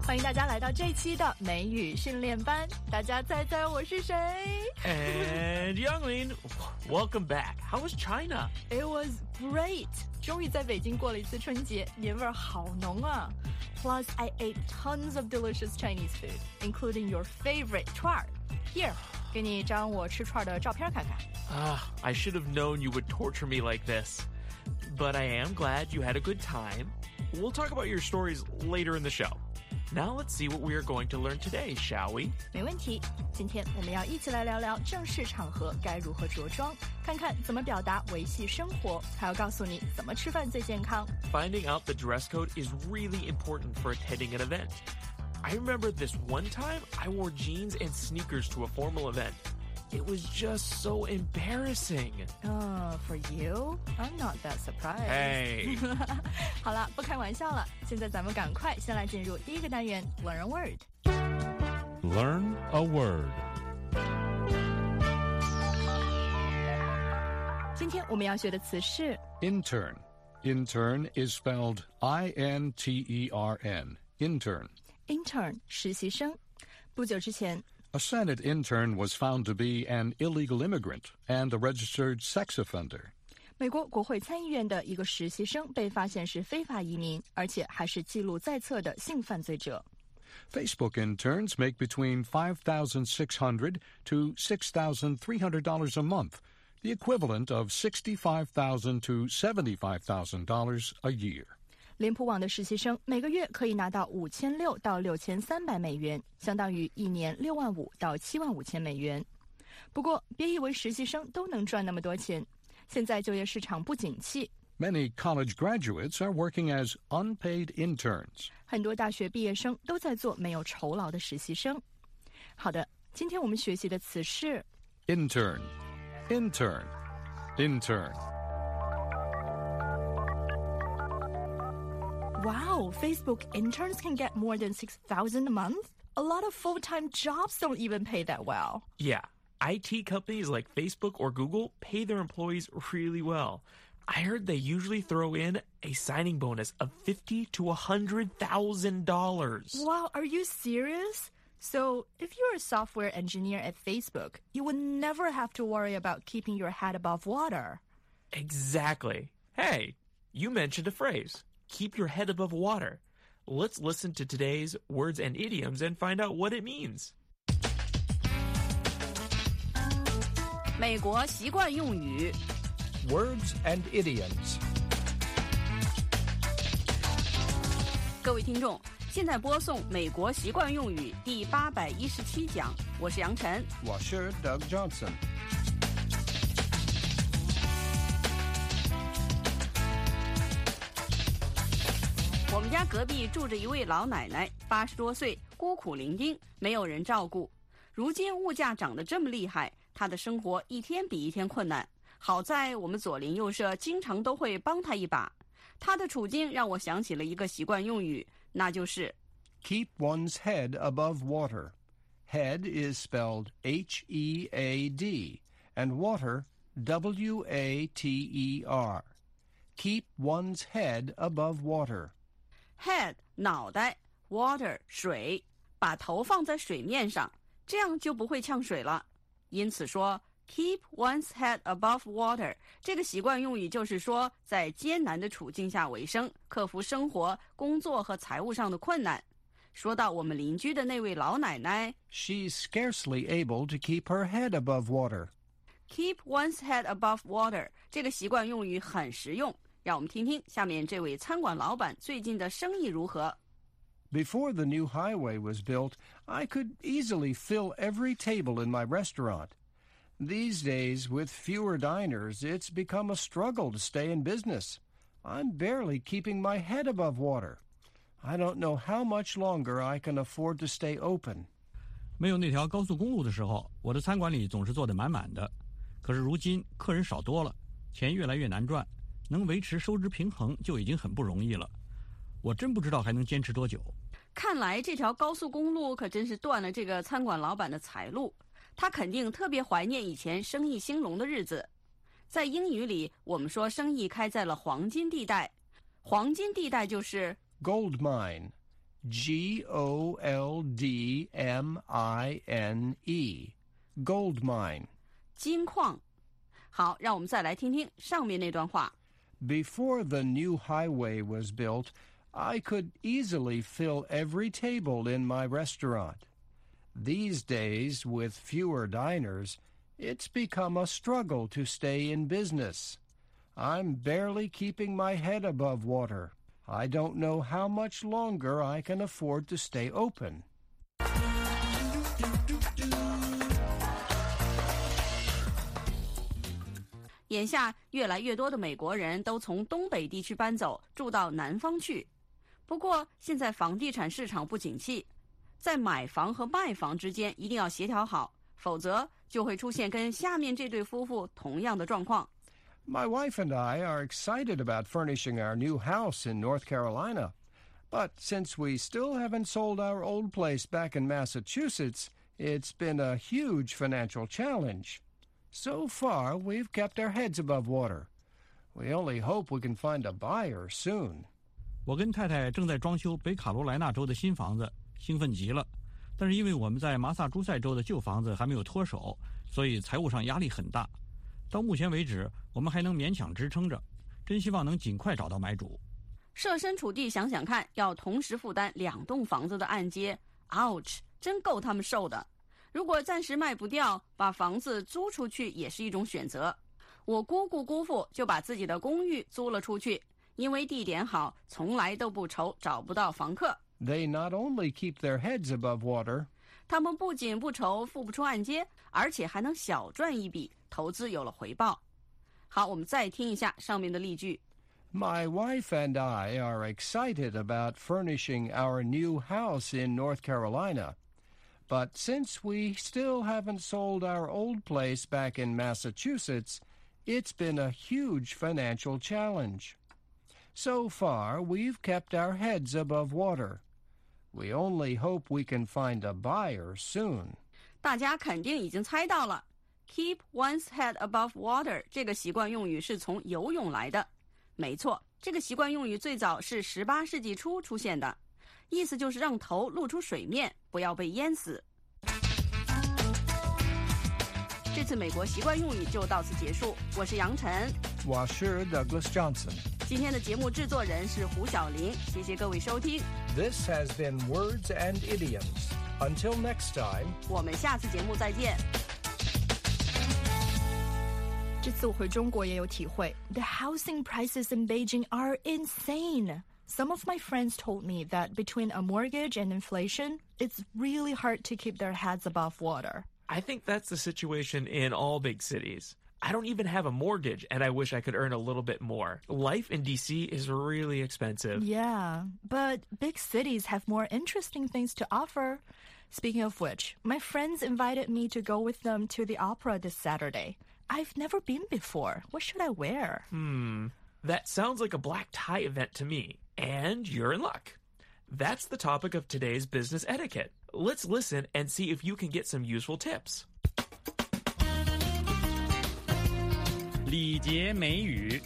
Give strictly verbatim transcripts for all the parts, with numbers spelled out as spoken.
欢迎大家来到这期的美语训练班。大家猜猜我是谁 ？And Youngling, welcome back. How was China? It was great. 终于在北京过了一次春节，年味儿好浓啊。Plus, I ate tons of delicious Chinese food, including your favorite 串儿。Here, 给你一张我吃串的照片看看。 Ah, I should have known you would torture me like this. But I am glad you had a good time. We'll talk about your stories later in the show.Now let's see what we are going to learn today, shall we? 没问题。今天我们要一起来聊聊正式场合该如何着装，看看怎么表达维系生活，还要告诉你怎么吃饭最健康。 Finding out the dress code is really important for attending an event. I remember this one time I wore jeans and sneakers to a formal event.It was just so embarrassing. Oh, for you? I'm not that surprised. Hey. 好了，不开玩笑了。现在咱们赶快先来进入第一个单元 Learn a word. Learn a word. 今天我们要学的词是 Intern. Intern is spelled I N T E R N. Intern. Intern, 实习生。不久之前 A Senate intern was found to be an illegal immigrant and a registered sex offender. 美国国会参议院的一个实习生被发现是非法移民，而且还是记录在册的性犯罪者。 Facebook interns make between five thousand six hundred to six thousand three hundred dollars a month, the equivalent of sixty-five thousand to seventy-five thousand dollars a year. 脸谱网的实习生每个月可以拿到五千六到六千三百美元，相当于一年六万五到七万五千美元。不过，别以为实习生都能赚那么多钱。现在就业市场不景气。 Many college graduates are working as unpaid interns. 很多大学毕业生都在做没有酬劳的实习生。好的，今天我们学习的词是 intern, intern, intern.Wow, Facebook interns can get more than six thousand a month? A lot of full-time jobs don't even pay that well. Yeah, I T companies like Facebook or Google pay their employees really well. I heard they usually throw in a signing bonus of fifty to one hundred thousand dollars. Wow, are you serious? So, if you're a software engineer at Facebook, you would never have to worry about keeping your head above water. Exactly. Hey, you mentioned a phrase.Keep your head above water. Let's listen to today's words and idioms and find out what it means. 美国习惯用语 Words and idioms. 各位听众，现在播送美国习惯用语第八百一十七讲，我是杨晨， 我是 Doug Johnson。 我们家隔壁住着一位老奶奶，八十多岁，孤苦伶仃，没有人照顾。如今物价涨得这么厉害，她的生活一天比一天困难。好在我们左邻右舍经常都会帮她一把。她的处境让我想起了一个习惯用语，那就是 Keep one's head above water. Head is spelled H E A D, and water, W A T E R. Keep one's head above water.Head 脑袋 water 水，把头放在水面上，这样就不会呛水了。因此说 keep one's head above water 这个习惯用语就是说在艰难的处境下为生，克服生活、工作和财务上的困难。说到我们邻居的那位老奶奶 She's scarcely able to keep her head above water. Keep one's head above water 这个习惯用语很实用。让我们听听下面这位餐馆老板最近的生意如何。 Before the new highway was built, I could easily fill every table in my restaurant. These days, with fewer diners, it's become a struggle to stay in business. I'm barely keeping my head above water. I don't know how much longer I can afford to stay open. 没有那条高速公路的时候，我的餐馆里总是坐得满满的。可是如今客人少多了，钱越来越难赚。能维持收支平衡就已经很不容易了，我真不知道还能坚持多久。 看来这条高速公路可真是断了这个餐馆老板的财路，他肯定特别怀念以前生意兴隆的日子。在英语里，我们说生意开在了黄金地带，黄金地带就是 Gold mine, G O L D M I N E, gold mine. 金矿。好，让我们再来听听上面那段话。 Before the new highway was built, I could easily fill every table in my restaurant. These days, with fewer diners, it's become a struggle to stay in business. I'm barely keeping my head above water. I don't know how much longer I can afford to stay open. 眼下，越来越多的美国人都从东北地区搬走，住到南方去。不过，现在房地产市场不景气，在买房和卖房之间一定要协调好，否则就会出现跟下面这对夫妇同样的状况。 My wife and I are excited about furnishing our new house in North Carolina. But since we still haven't sold our old place back in Massachusetts, it's been a huge financial challenge. So far, we've kept our heads above water. We only hope we can find a buyer soon. 我跟太太正在装修北卡罗来纳州的新房子，兴奋极了。但是因为我们在麻萨诸塞州的旧房子还没有脱手，所以财务上压力很大。到目前为止，我们还能勉强支撑着，真希望能尽快找到买主。 设身处地想想看，要同时负担两栋房子的按揭 ，ouch， 真够他们受的。如果暂时卖不掉，把房子租出去也是一种选择。我姑姑姑父就把自己的公寓租了出去，因为地点好，从来都不愁找不到房客。 They not only keep their heads above water, 他们不仅不愁付不出按揭，而且还能小赚一笔，投资有了回报。好，我们再听一下上面的例句。 My wife and I are excited about furnishing our new house in North Carolina. But since we still haven't sold our old place back in Massachusetts, it's been a huge financial challenge. So far, we've kept our heads above water. We only hope we can find a buyer soon. 大家肯定已经猜到了 ，keep one's head above water 这个习惯用语是从游泳来的。没错，这个习惯用语最早是十八世纪初出现的，意思就是让头露出水面，不要被淹死。这次美国习惯用语就到此结束，我是杨晨， 我是 Douglas Johnson. 今天的节目制作人是胡小玲，谢谢各位收听。 This has been Words and Idioms. Until next time, 我们下次节目再见。 这次我回中国也有体会 ，The housing prices in Beijing are insane. Some of my friends told me that between a mortgage and inflation, it's really hard to keep their heads above water. I think that's the situation in all big cities. I don't even have a mortgage, and I wish I could earn a little bit more. Life in D C is really expensive. Yeah, but big cities have more interesting things to offer. Speaking of which, my friends invited me to go with them to the opera this Saturday. I've never been before. What should I wear? Hmm, that sounds like a black tie event to me, and you're in luck. That's the topic of today's business etiquette. Let's listen and see if you can get some useful tips. 礼节美语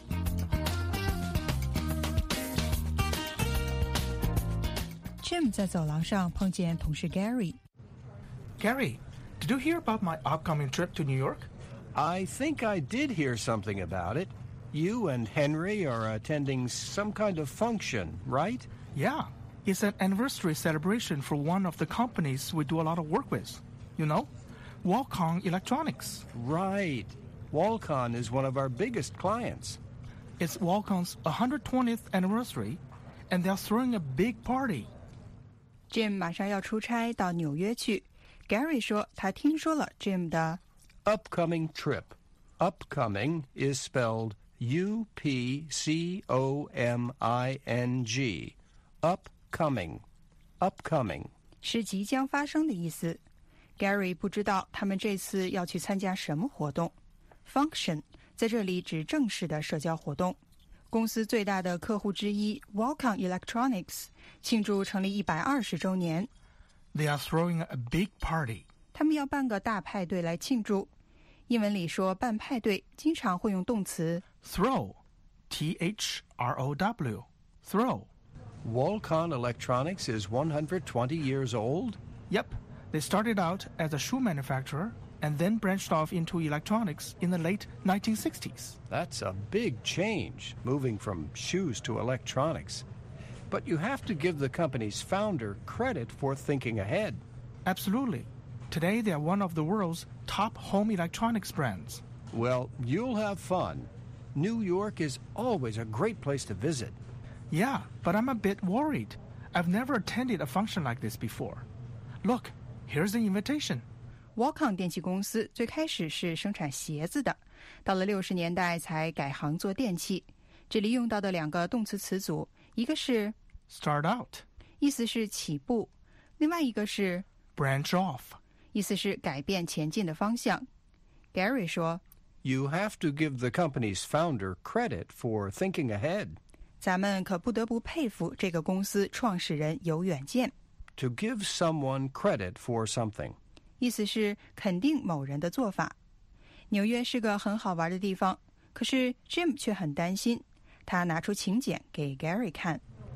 Jim 在走廊上碰见同事 Gary. Gary, did you hear about my upcoming trip to New York? I think I did hear something about it. You and Henry are attending some kind of function, right? Yeah, it's an anniversary celebration for one of the companies we do a lot of work with. You know, Qualcomm Electronics. Right. Qualcomm is one of our biggest clients. It's Qualcomm's one hundred twentieth anniversary, and they're throwing a big party. Jim 马上要出差到纽约去。Gary 说他听说了 Jim 的 upcoming trip. Upcoming is spelled U P C O M I N G. Upcoming. Upcoming. 是即将发生的意思。Gary 不知道他们这次要去参加什么活动。Function 在这里指正式的社交活动。公司最大的客户之一 Qualcomm Electronics 庆祝成立一百二十周年。 They are throwing a big party. 他们要办个大派对来庆祝。英文里说办派对经常会用动词 Throw, T H R O W, throw. Walcon Electronics is one hundred twenty years old? Yep, they started out as a shoe manufacturer and then branched off into electronics in the late nineteen sixties. That's a big change, moving from shoes to electronics. But you have to give the company's founder credit for thinking ahead. Absolutely. Today they are one of the world's top home electronics brands. Well, you'll have fun. New York is always a great place to visit. Yeah, but I'm a bit worried. I've never attended a function like this before. Look, here's the invitation. Walcon 电器公司最开始是生产鞋子的，到了六十年代才改行做电器。这里用到的两个动词词组，一个是 start out， 意思是起步；另外一个是 branch off， 意思是改变前进的方向。Gary 说 You have to give the company's founder credit for thinking ahead. 咱们可不得不佩服这个公司创始人有远见。 To give someone credit for something. 意思是肯定某人的做法。纽约是个很好玩的地方，可是 Jim 却很担心。他拿出请柬给 Gary 看。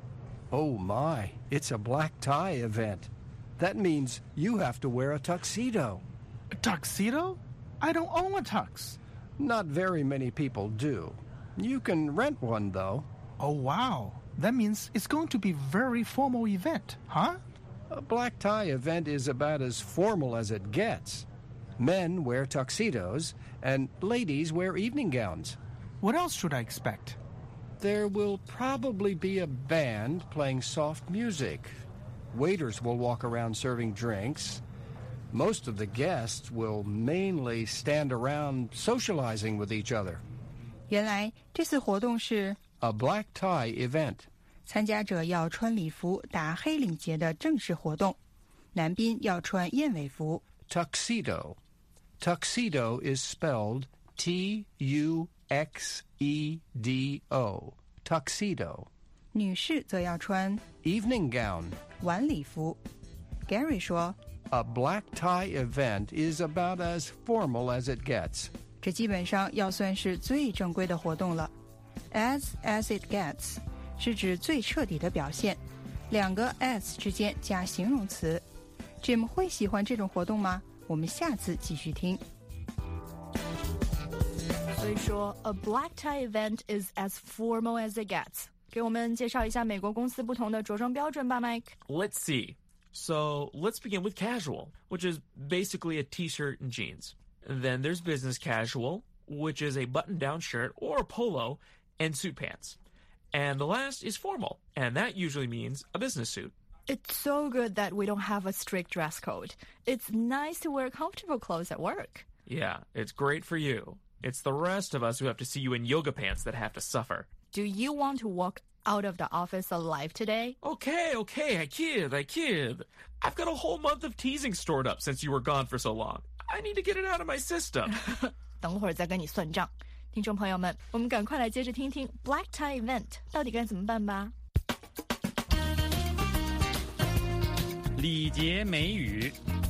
Oh my, it's a black tie event. That means you have to wear a tuxedo. A tuxedo? I don't own a tux. Not very many people do. You can rent one, though. Oh, wow. That means it's going to be a very formal event, huh? A black tie event is about as formal as it gets. Men wear tuxedos, and ladies wear evening gowns. What else should I expect? There will probably be a band playing soft music. Waiters will walk around serving drinks. Most of the guests will mainly stand around socializing with each other. 原来这次活动是 A black tie event. 参加者要穿礼服打黑领结的正式活动，男宾要穿燕尾服。 Tuxedo. Tuxedo is spelled T U X E D O. Tuxedo. 女士则要穿 Evening gown. 晚礼服。Gary 说 A black tie event is about as formal as it gets. 这基本上要算是最正规的活动了。As as it gets 是指最彻底的表现，两个 as 之间加形容词。Jim 会喜欢这种活动吗？我们下次继续听。 所以说 a black tie event is as formal as it gets. 给我们介绍一下美国公司不同的着装标准吧 Mike. Let's see. So let's begin with casual, which is basically a t-shirt and jeans. Then there's business casual, which is a button-down shirt or a polo and suit pants. And the last is formal, and that usually means a business suit. It's so good that we don't have a strict dress code. It's nice to wear comfortable clothes at work. Yeah, it's great for you. It's the rest of us who have to see you in yoga pants that have to suffer. Do you want to walk out of the office alive today? Okay, okay, I kid, I kid. I've got a whole month of teasing stored up since you were gone for so long. I need to get it out of my system. 等会儿再跟你算账。听众朋友们，我们赶快来接着听听 Black Tie Event 到底该怎么办吧。 礼节美语。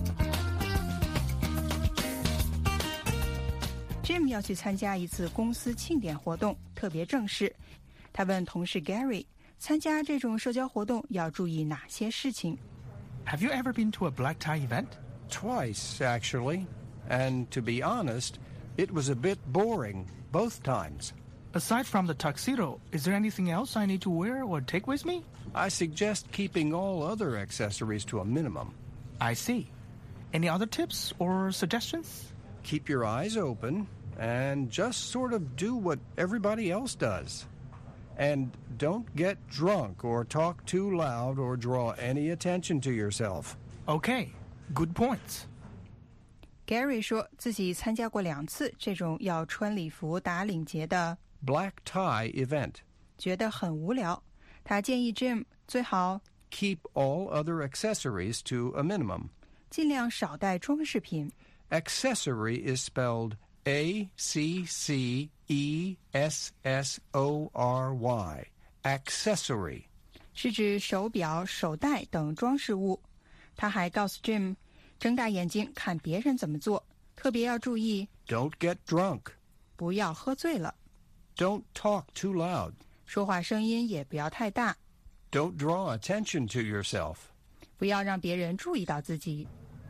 Jim 要去参加一次公司庆典活动，特别正式。他问同事 Gary， 参加这种社交活动要注意哪些事情 Have you ever been to a black tie event? Twice, actually. And to be honest, it was a bit boring both times. Aside from the tuxedo, is there anything else I need to wear or take with me? I suggest keeping all other accessories to a minimum. I see. Any other tips or suggestions? Keep your eyes open and just sort of do what everybody else does. And don't get drunk or talk too loud or draw any attention to yourself. Okay, good points. Gary 说自己参加过两次这种要穿礼服打领结的 Black tie event. 觉得很无聊。他建议 Jim 最好 Keep all other accessories to a minimum. 尽量少带装饰品。 Accessory is spelled A C C E S S O R Y. Accessory. 是指手表、手袋等装饰物。他还告诉 Jim， 睁大眼睛看别人怎么做，特别要注意 Don't get drunk. 不要喝醉了， Don't talk too loud. 说话声音也不要太大。 Don't draw attention to yourself. 不要让别人注意到自己。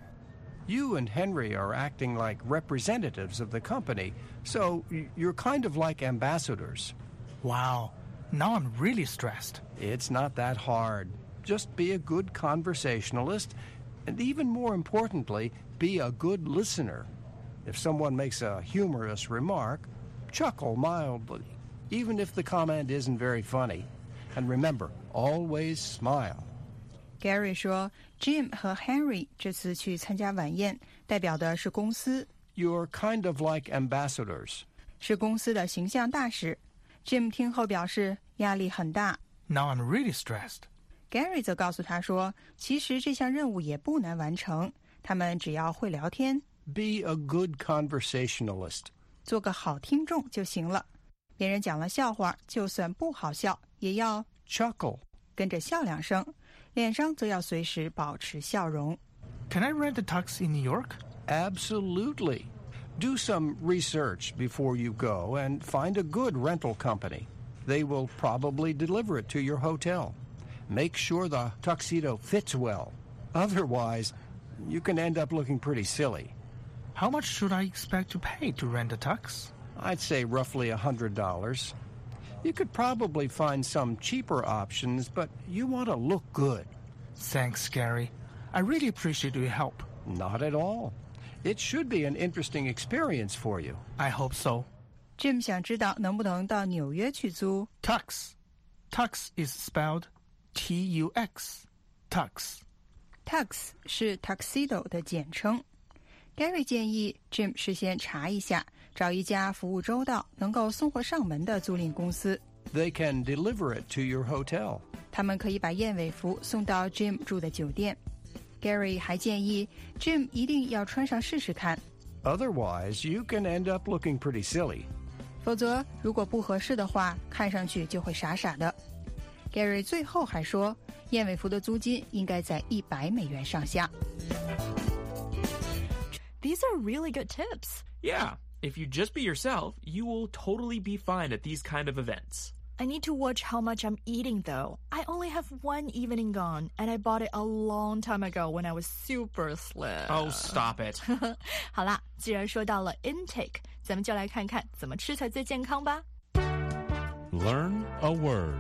You and Henry are acting like representatives of the company, so you're kind of like ambassadors. Wow, now I'm really stressed. It's not that hard. Just be a good conversationalist, and even more importantly, be a good listener. If someone makes a humorous remark, chuckle mildly, even if the comment isn't very funny. And remember, always smile. Gary 说 Jim 和 Henry 这次去参加晚宴，代表的是公司。 You're kind of like ambassadors. 是公司的形象大使。 Jim 听后表示压力很大。 Now I'm really stressed. Gary 则告诉他说，其实这项任务也不难完成，他们只要会聊天。 Be a good conversationalist. 做个好听众就行了。别人讲了笑话，就算不好笑，也要 chuckle， 跟着笑两声，脸上则要随时保持笑容。 Can I rent a tux in New York? Absolutely. Do some research before you go and find a good rental company. They will probably deliver it to your hotel. Make sure the tuxedo fits well. Otherwise, you can end up looking pretty silly. How much should I expect to pay to rent a tux? I'd say roughly one hundred dollars. You could probably find some cheaper options, but you want to look good. Thanks, Gary. I really appreciate your help. Not at all. It should be an interesting experience for you. I hope so. Jim 想知道能不能到纽约去租 Tux. Tux is spelled T U X. Tux. Tux 是 tuxedo 的简称。Gary 建议 Jim 事先查一下，找一家服务周到、能够送货上门的租赁公司。 They can deliver it to your hotel. 他们可以把燕尾服送到 Jim 住的酒店。Gary 还建议 Jim 一定要穿上试试看。 Otherwise, you can end up looking pretty silly. 否则，如果不合适的话，看上去就会傻傻的。Gary 最后还说，燕尾服的租金应该在一百美元上下。 These are really good tips. Yeah, if you just be yourself, you will totally be fine at these kind of events. I need to watch how much I'm eating, though. I only have one evening gone, and I bought it a long time ago when I was super slim. Oh, stop it. 好啦，既然说到了 intake， 咱们就来看看怎么吃才最健康吧。 Learn a word.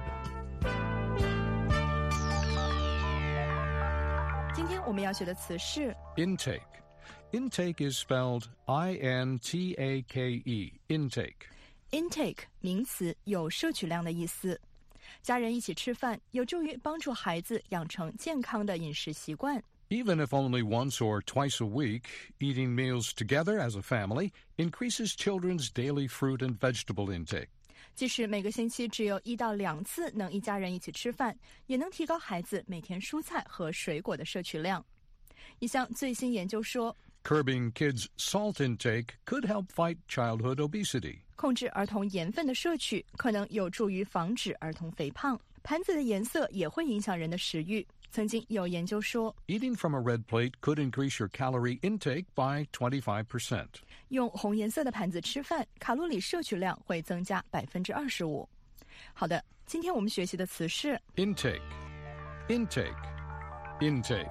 今天我们要学的词是 Intake. Intake is spelled I N T A K E. Intake. intake 名词，有摄取量的意思。家人一起吃饭，有助于帮助孩子养成健康的饮食习惯。 Even if only once or twice a week, eating meals together as a family increases children's daily fruit and vegetable intake. 即使每个星期只有一到两次能一家人一起吃饭，也能提高孩子每天蔬菜和水果的摄取量。一项最新研究说， Curbing kids' salt intake could help fight childhood obesity. 控制儿童盐分的摄取可能有助于防止儿童肥胖。盘子的颜色也会影响人的食欲。曾经有研究说， Eating from a red plate could increase your calorie intake by twenty-five percent. 用红颜色的盘子吃饭，卡路里摄取量会增加百分之二十五。好的，今天我们学习的词是 Intake. Intake. Intake.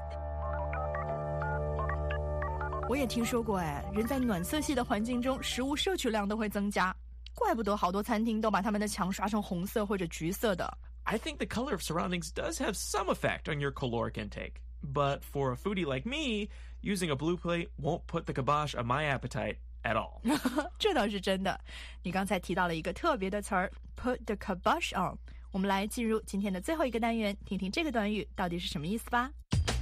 我也听说过哎，人在暖色系的环境中，食物摄取量都会增加。怪不得好多餐厅都把他们的墙刷成红色或者橘色的。 I think the color of surroundings does have some effect on your caloric intake. But for a foodie like me, using a blue plate won't put the kibosh on my appetite at all. 这倒是真的。你刚才提到了一个特别的词儿 ，put the kibosh on。我们来进入今天的最后一个单元，听听这个短语到底是什么意思吧。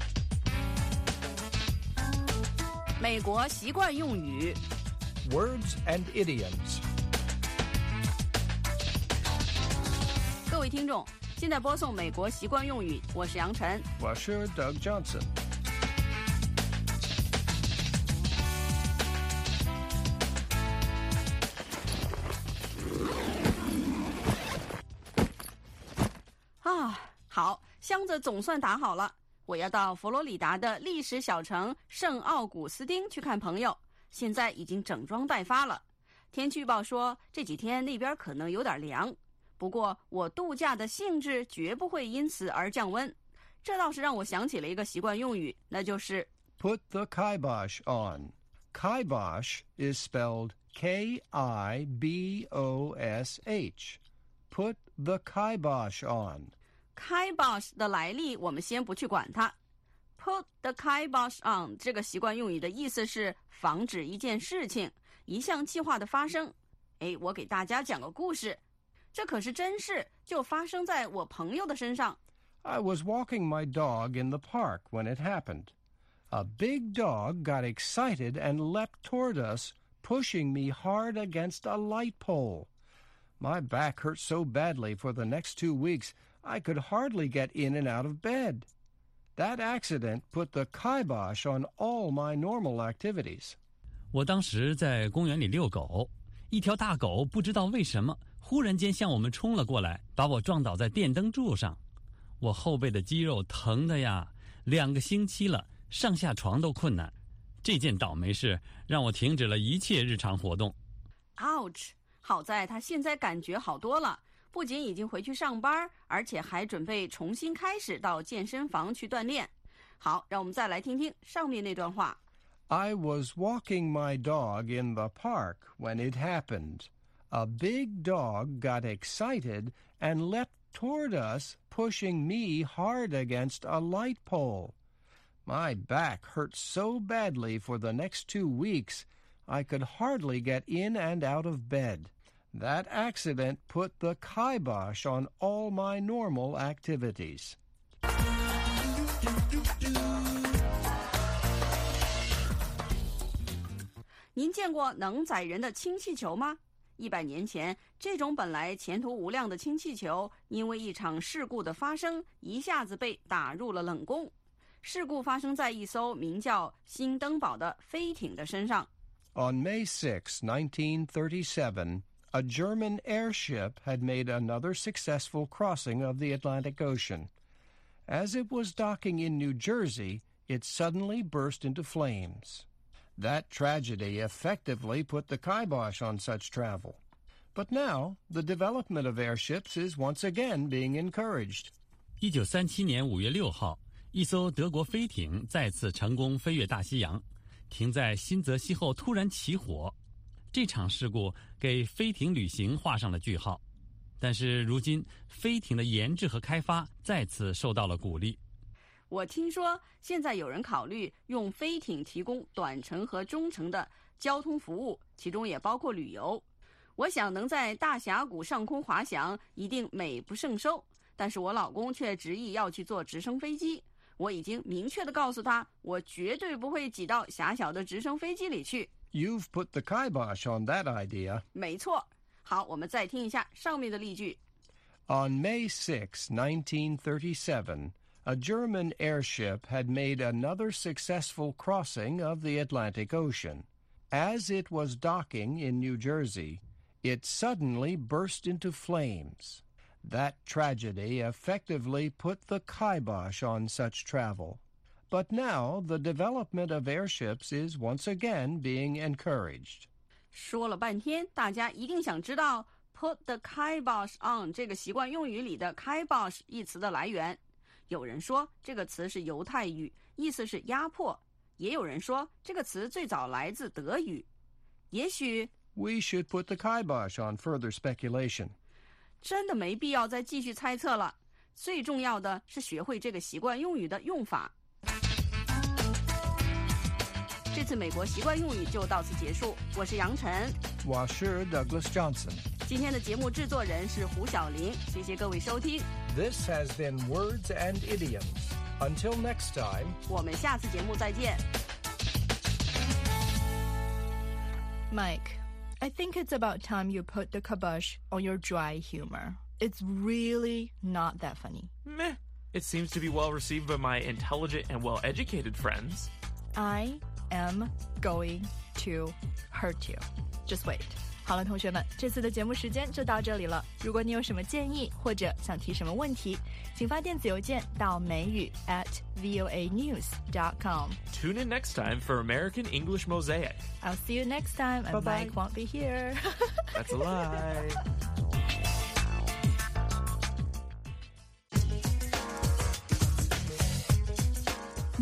美国习惯用语 Words and idioms. 各位听众，现在播送美国习惯用语，我是杨晨。 我是 Doug Johnson. 啊，好，箱子总算打好了。我要到佛罗里达的历史小城圣奥古斯丁去看朋友，现在已经整装待发了。天气预报说这几天那边可能有点凉， 不过我度假的兴致绝不会因此而降温。这倒是让我想起了一个习惯用语，那就是 Put the kibosh on. Kibosh is spelled K I B O S H. Put the kibosh on. kibosh 的来历我们先不去管它。Put the kibosh on 这个习惯用语的意思是防止一件事情、一项计划的发生。诶，我给大家讲个故事，这可是真事，就发生在我朋友的身上。 I was walking my dog in the park when it happened. A big dog got excited and leapt toward us, pushing me hard against a light pole. My back hurt so badly for the next two weeks, I could hardly get in and out of bed. That accident put the kibosh on all my normal activities. 我当时在公园里遛狗，一条大狗不知道为什么忽然间向我们冲了过来，把我撞倒在电灯柱上。我后背的肌肉疼的呀，两个星期了，上下床都困难。这件倒霉事让我停止了一切日常活动。 Ouch！ 好在他现在感觉好多了，不仅已经回去上班，而且还准备重新开始到健身房去锻炼。好，让我们再来听听上面那段话。 I was walking my dog in the park when it happened. A big dog got excited and leapt toward us, pushing me hard against a light pole. My back hurt so badly for the next two weeks, I could hardly get in and out of bed. That accident put the kibosh on all my normal activities. 您见过能载人的氢气球吗？一百年前，这种本来前途无量的氢气球，因为一场事故的发生，一下子被打入了冷宫。事故发生在一艘名叫新登堡的飞艇的身上。 On May sixth, nineteen thirty-seven, a German airship had made another successful crossing of the Atlantic Ocean. As it was docking in New Jersey, it suddenly burst into flames. That tragedy effectively put the kibosh on such travel. But now, the development of airships is once again being encouraged. 一九三七年五月六号，一艘德国飞艇再次成功飞越大西洋，停在新泽西后突然起火。这场事故给飞艇旅行画上了句号。但是如今，飞艇的研制和开发再次受到了鼓励。 我听说现在有人考虑用飞艇提供短程和中程的交通服务，其中也包括旅游。我想能在大峡谷上空滑翔一定美不胜收，但是我老公却执意要去坐直升飞机。我已经明确地告诉他，我绝对不会挤到狭小的直升飞机里去。 You've put the kibosh on that idea. 没错。好，我们再听一下上面的例句。 On May sixth, nineteen thirty-seven, a German airship had made another successful crossing of the Atlantic Ocean. As it was docking in New Jersey, it suddenly burst into flames. That tragedy effectively put the kibosh on such travel. But now the development of airships is once again being encouraged. 说了半天，大家一定想知道 put the kibosh on 这个习惯用语里的 kibosh 一词的来源。有人说这个词是犹太语，意思是压迫；也有人说这个词最早来自德语。也许 We should put the kibosh on further speculation. 真的没必要再继续猜测了。最重要的是学会这个习惯用语的用法。这次美国习惯用语就到此结束。我是杨晨， 我是 Douglas Johnson。 今天的节目制作人是胡小玲，谢谢各位收听。 This has been Words and Idioms. Until next time, 我们下次节目再见。 Mike, I think it's about time you put the kibosh on your dry humor. It's really not that funny. Meh. It seems to be well received by my intelligent and well-educated friends. I am going to hurt you. Just wait. 好了，同学们，这次的节目时间就到这里了。如果你有什么建议或者想提什么问题，请发电子邮件到美语 at voa news dot com. Tune in next time for American English Mosaic. I'll see you next time, and Bye-bye. Mike won't be here. That's a lie.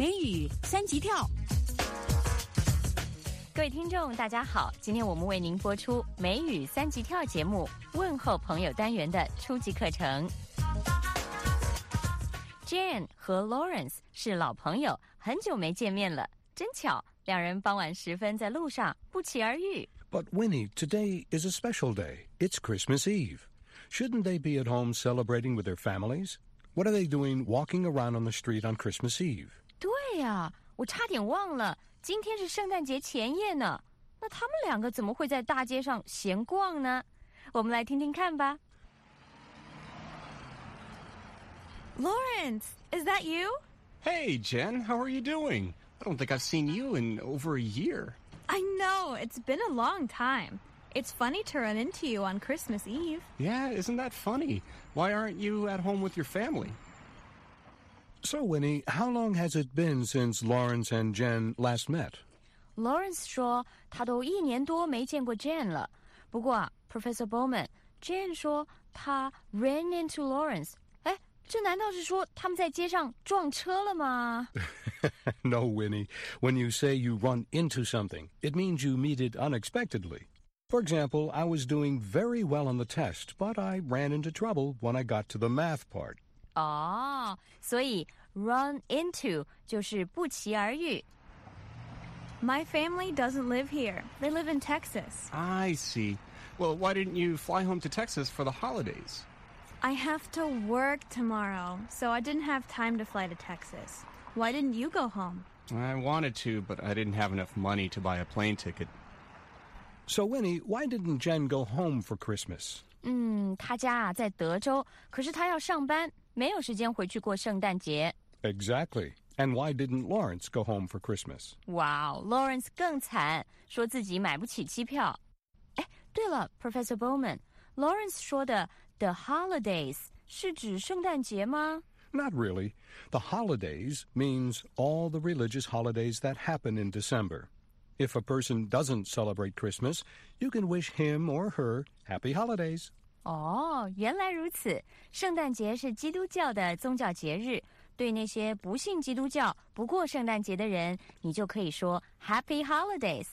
美语三级跳。 各位听众大家好，今天我们为您播出美语三级跳节目问候朋友单元的初级课程。 Jane 和 Lawrence 是老朋友，很久没见面了，真巧，两人傍晚时分在路上不期而遇。 But Winnie, today is a special day. It's Christmas Eve. Shouldn't they be at home celebrating with their families? What are they doing walking around on the street on Christmas Eve? 对呀，我差点忘了，今天是圣诞节前夜呢。那他们两个怎么会在大街上闲逛呢？我们来听听看吧。 Lawrence, is that you? Hey, Jen, how are you doing? I don't think I've seen you in over a year. I know, it's been a long time. It's funny to run into you on Christmas Eve. Yeah, isn't that funny? Why aren't you at home with your family? So, Winnie, how long has it been since Lawrence and Jen last met? Lawrence 说他都一年多没见过 Jane 了。不过啊 ，Professor Bowman，Jane 说他 ran into Lawrence。哎，这难道是说他们在街上撞车了吗？ No, Winnie. When you say you run into something, it means you meet it unexpectedly. For example, I was doing very well on the test, but I ran into trouble when I got to the math part. 哦，所以 run into 就是不期而遇。 My family doesn't live here. They live in Texas. I see. Well, why didn't you fly home to Texas for the holidays? I have to work tomorrow, so I didn't have time to fly to Texas. Why didn't you go home? I wanted to, but I didn't have enough money to buy a plane ticket. So, Winnie, why didn't Jen go home for Christmas? 嗯，他家啊在德州，可是他要上班，没有时间回去过圣诞节。 Exactly. And why didn't Lawrence go home for Christmas? 哇哦 ，Lawrence 更惨，说自己买不起机票。哎，对了 ，Professor Bowman，Lawrence 说的 the holidays 是指圣诞节吗？ Not really. The holidays means all the religious holidays that happen in December. If a person doesn't celebrate Christmas, you can wish him or her happy holidays. 哦，原来如此。圣诞节是基督教的宗教节日，对那些不信基督教、不过圣诞节的人，你就可以说 Happy Holidays.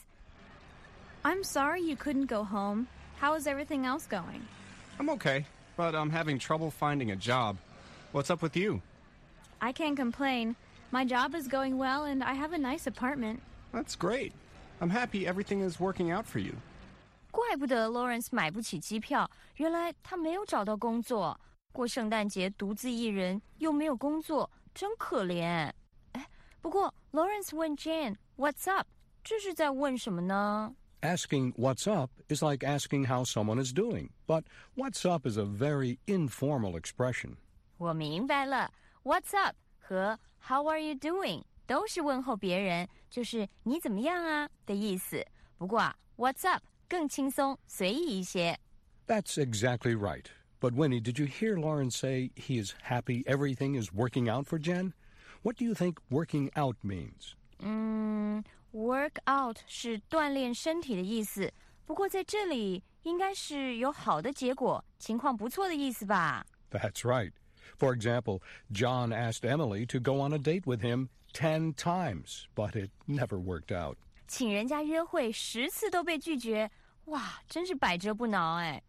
I'm sorry you couldn't go home. How is everything else going? I'm okay, but I'm having trouble finding a job. What's up with you? I can't complain. My job is going well and I have a nice apartment. That's great. I'm happy everything is working out for you. 怪不得 Lawrence 买不起机票，原来他没有找到工作，过圣诞节独自一人，又没有工作，真可怜。哎，不过 Lawrence 问 Jane What's up， 这是在问什么呢？ Asking what's up is like asking how someone is doing, but what's up is a very informal expression. 我明白了 ，What's up 和 How are you doing 都是问候别人，就是你怎么样啊的意思。不过啊 ，What's up 更轻松随意一些。 That's exactly right. But Winnie, did you hear Lawrence say he is happy everything is working out for Jen? What do you think working out means? 嗯 ，work out 是锻炼身体的意思，不过在这里应该是有好的结果，情况不错的意思吧。 That's right. For example, John asked Emily to go on a date with him ten times, but it never worked out. 请人家约会十次都被拒绝，哇，真是百折不挠哎。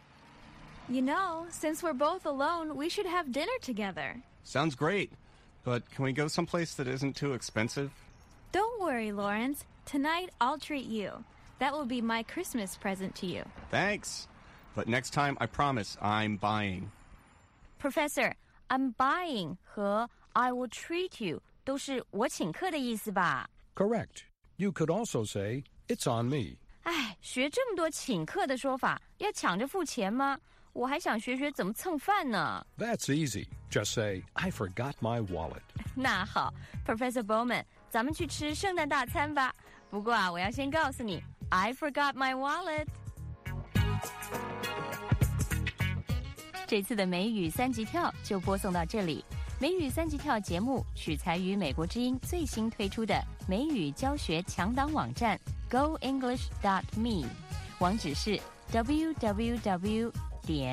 You know, since we're both alone, we should have dinner together. Sounds great, but can we go someplace that isn't too expensive? Don't worry, Lawrence. Tonight, I'll treat you. That will be my Christmas present to you. Thanks. But next time, I promise I'm buying. Professor, I'm buying 和 I will treat you 都是我请客的意思吧？ Correct. You could also say, it's on me. 哎，学这么多请客的说法，要抢着付钱吗？我还想学学怎么蹭饭呢。 That's easy. Just say, I forgot my wallet. 那好 ，Professor Bowman， 咱们去吃圣诞大餐吧。不过啊，我要先告诉你 ，I forgot my wallet。这次的美语三级跳就播送到这里。美语三级跳节目取材于美国之音最新推出的美语教学强档网站 Go English dot me， 网址是 double-u double-u double-u 点